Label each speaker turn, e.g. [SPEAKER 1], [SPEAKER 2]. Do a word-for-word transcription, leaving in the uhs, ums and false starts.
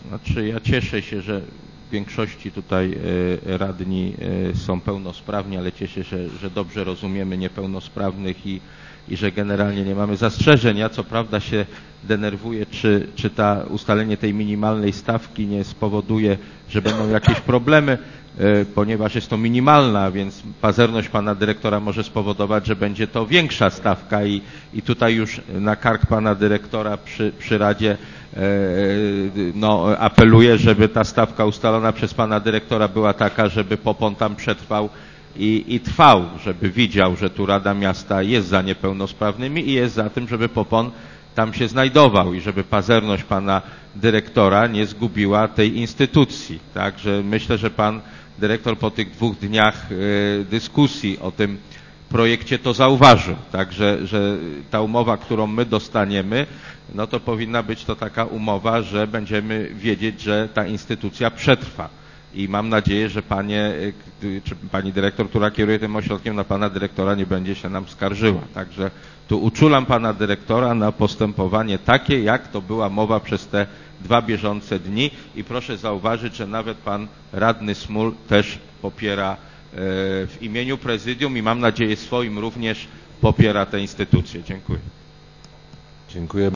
[SPEAKER 1] Znaczy ja cieszę się, że w większości tutaj radni są pełnosprawni, ale cieszę się, że dobrze rozumiemy niepełnosprawnych i, i że generalnie nie mamy zastrzeżeń. Ja co prawda się denerwuję, czy, czy ta ustalenie tej minimalnej stawki nie spowoduje, że będą jakieś problemy, ponieważ jest to minimalna, więc pazerność pana dyrektora może spowodować, że będzie to większa stawka i, i tutaj już na kark pana dyrektora przy, przy Radzie no, apeluję, żeby ta stawka ustalona przez pana dyrektora była taka, żeby POPON tam przetrwał i, i trwał, żeby widział, że tu Rada Miasta jest za niepełnosprawnymi i jest za tym, żeby POPON tam się znajdował i żeby pazerność pana dyrektora nie zgubiła tej instytucji. Także myślę, że pan dyrektor po tych dwóch dniach y, dyskusji o tym projekcie to zauważył. Także, że ta umowa, którą my dostaniemy, no to powinna być to taka umowa, że będziemy wiedzieć, że ta instytucja przetrwa. I mam nadzieję, że panie, czy pani dyrektor, która kieruje tym ośrodkiem, na pana dyrektora nie będzie się nam skarżyła. Także tu uczulam pana dyrektora na postępowanie takie, jak to była mowa przez te dwa bieżące dni i proszę zauważyć, że nawet pan radny Smul też popiera w imieniu prezydium i mam nadzieję swoim również popiera tę instytucję. Dziękuję.
[SPEAKER 2] Dziękuję.